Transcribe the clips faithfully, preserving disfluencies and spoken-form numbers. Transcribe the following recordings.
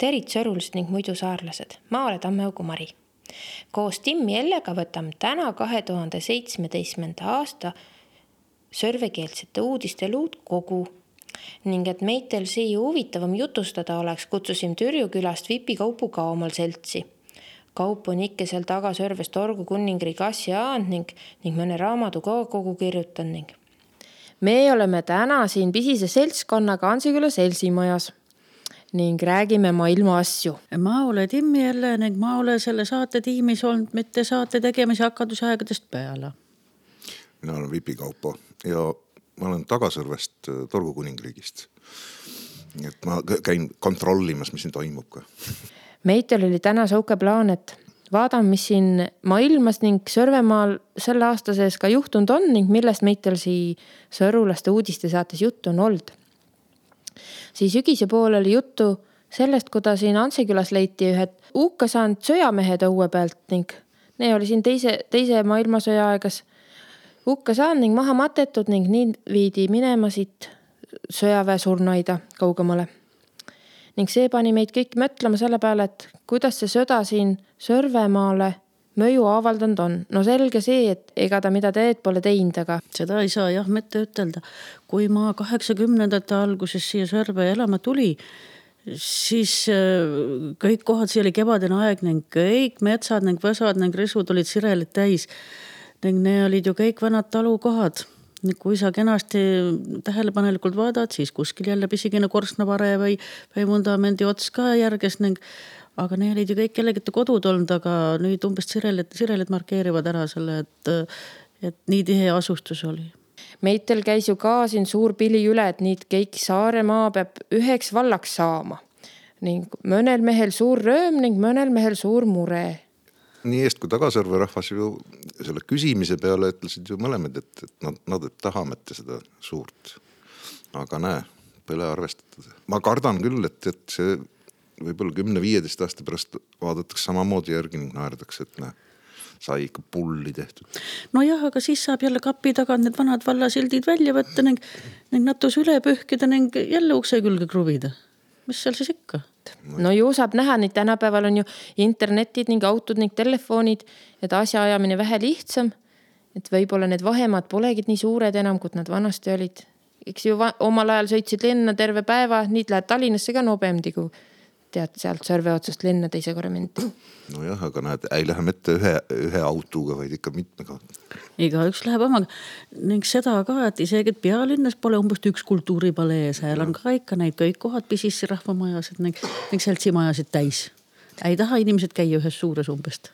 Terit sõrulised ning muidu saarlased. Ma olen Tammeugu Mari. Koos Timmi Ellega võtame täna kahe tuhande seitsmeteistkümnenda aasta sõrvekeelsete uudiste luud kogu. Ning et meitel siia huvitavam jutustada oleks, kutsusim Türju külast Vipi Kaupu ka omal seltsi. Kaup on ikke seal taga Sõrves torgu kunningriigi asja aand ning, ning mõne raamatu ka kogu kirjutan ning. Me oleme täna siin pisise seltskonnaga Ansiküla seltsimajas ning räägime maailma asju. Ma olen Timmi jälle ning ma olen selle saate tiimis olnud mitte saate tegemise hakadusaegadest peale. Mina olen Vipi Kaupo ja ma olen Tagasõrvest torgu kuningriigist. Et ma käin kontrollimas, mis siin toimub ka. Meitel oli täna sõuke plaan, et vaadame, mis siin maailmas ning Sõrvemaal selle aasta sees ka juhtunud on ning millest meitel sii sõrulaste uudiste saates juttu on olnud. Siis sügise pool oli juttu sellest, kuda siin Ansikülas leiti ühed uhka saanud sõjamehed õue pealt ning ne oli siin teise, teise maailmasõja aegas uhka saanud ning maha matetud ning nii viidi minema siit sõjaväe surnaida kaugemale. Ning see pani meid kõik mõtlema selle peale, et kuidas see sõda siin Sõrvemaale mõju avaldanud on. No selge see, et ega ta mida teed pole teinud, aga seda ei saa jah mitte ütelda. Kui ma kaheksakümnendate alguses siia Sõrve elama tuli, siis kõik kohad siia oli kevadine aeg ning kõik metsad ning võsad ning risud olid sirelid täis. Ning ne olid ju kõik vanad talukohad. Kui sa kenasti tähelepanelikult vaadad, siis kuskil jälle pisikene korsnavare või, või vundamendi ots ka järges. Ning, aga ne olid ju kõik kellegite kodud olnud, aga nüüd umbes sirelid, sirelid markeerivad ära selle, et, et nii tihe asustus oli. Meitel käis ju ka siin suur pili üle, et nii kõik Saaremaa peab üheks vallaks saama. Ning mõnel mehel suur rööm ning mõnel mehel suur mure. Nii eest kui Tagasõrve rahvas ju selle küsimise peale ütlesid ju mõlemad, et, et nad, nad et tahamete seda suurt. Aga näe, pole arvestatud. Ma kardan küll, et, et see võib-olla kümne viieteist aasta pärast vaadatakse samamoodi järgi ning naerdakse, et näe, sai ikka pulli tehtud. No jah, aga siis saab jälle kapi tagant need vanad vallasildid välja võtta ning, ning natus üle pühkida ning jälle ukse külge kruvida. Mis seal siis ikka? No ju saab näha, nii tänapäeval on ju internetid ning autod ning telefonid, et asja ajamine vähe lihtsam, et võib-olla need vahemad polegi nii suured enam, kui nad vanasti olid. Eks ju va- omal ajal sõitsid linna terve päeva, nii lähed Tallinnasse ka nobemdi, kui tead sealt Sõrve otsast linna teise korra menti. No jah, aga näed, ei lähe mitte ühe, ühe autoga, vaid ikka mitmega. Iga üks läheb omaga. Ning seda ka, et isegi et pealinnas pole umbes üks kultuuripalee. Seal on ka ikka neid kõik kohad pisissi rahvamajasid ning, ning seltsimajasid täis. Ei taha inimesed käia ühes suures umbest.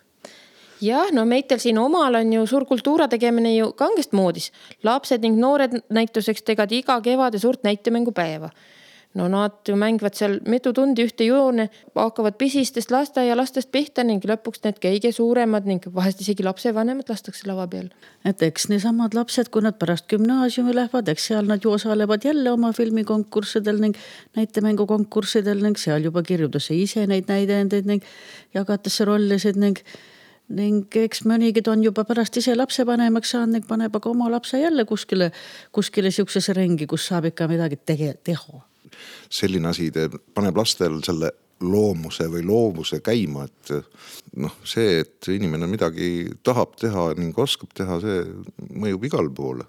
Jah, no meitel siin omal on ju suur kultuura tegemine ju kangest moodis. Lapsed ning noored näituseks tegad iga kevade suurt näitemängu päeva. No nad ju mängivad seal mitu tundi ühte joone, hakkavad pisistest lasta ja lastest pihta ning lõpuks need kõige suuremad ning vahest isegi lapsevanemad lastakse lava peal. Et eks neesamad lapsed, kui nad pärast gümnaasiumi lähevad, eks seal nad ju osalevad jälle oma filmikonkurssidel ning näitemängukonkurssidel ning seal juba kirjudasse ise neid näidendeid ning jagatesse rollisid ning ning eks mõnigid on juba pärast ise lapsevanemaks saanud ning paneb aga oma lapse jälle kuskile, kuskile siuksesse rengi, kus saab ikka midagi tege, teha. Selline asi teeb, paneb lastel selle loomuse või loovuse käima, et noh, see, et inimene midagi tahab teha ning oskab teha, see mõjub igal poole.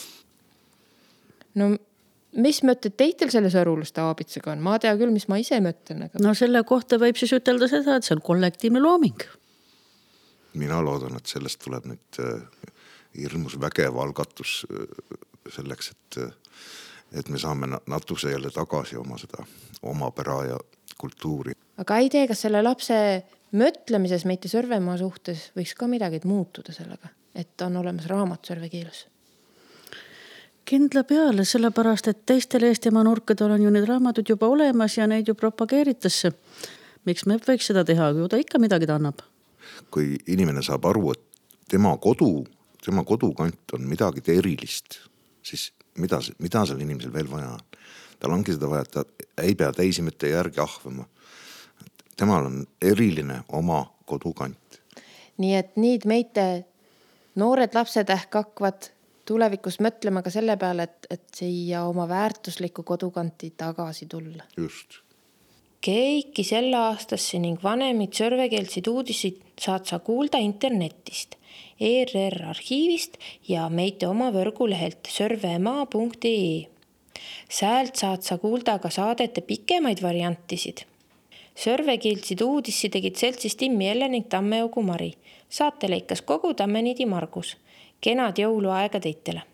No mis mõtted teitel selle sõruluste aabitsega on? Ma tea küll, mis ma ise mõtlen. Aga... No selle kohta võib siis ütelda seda, et see on kollektiivne looming. Mina loodan, et sellest tuleb nüüd hirmus vägev algatus selleks, et et me saame natuse jälle tagasi oma seda oma pära ja kultuuri. Aga ei tee, kas selle lapse mõtlemises meite Sõrvemaa suhtes võiks ka midagi muutuda sellega, et on olemas raamat sõrve keeles? Kindla peale, sellepärast, et teistel Eestimaa nurkadel on ju need raamatud juba olemas ja neid ju propageeritakse. Miks me võiks seda teha, kui ta ikka midagi ta annab? Kui inimene saab aru, et tema kodu, tema kodukant on midagi erilist, siis mida, mida seal inimesel veel vaja on. Tal ongi seda vaja, et ta ei pea täisimete järgi ahvama. Temal on eriline oma kodukant. Nii et nüüd meite noored lapsed ehk hakkavad tulevikus mõtlema ka selle peale, et, et siia oma väärtuslikku kodukanti tagasi tulla. Just. Keiki selle aastasse ning vanemid sörvekeeltsid uudisid saad sa kuulda internetist, E R R arhiivist ja meite oma võrgulehelt sörvemaa punkt E E. Säält saad sa kuulda ka saadete pikemaid variantisid. Sörvekeeltsid uudissi tegid seltsis Timmi Elle ning Tammeugu Mari. Saate lõikas kogu Tammenidi Margus. Kenad jõuluaega teitele!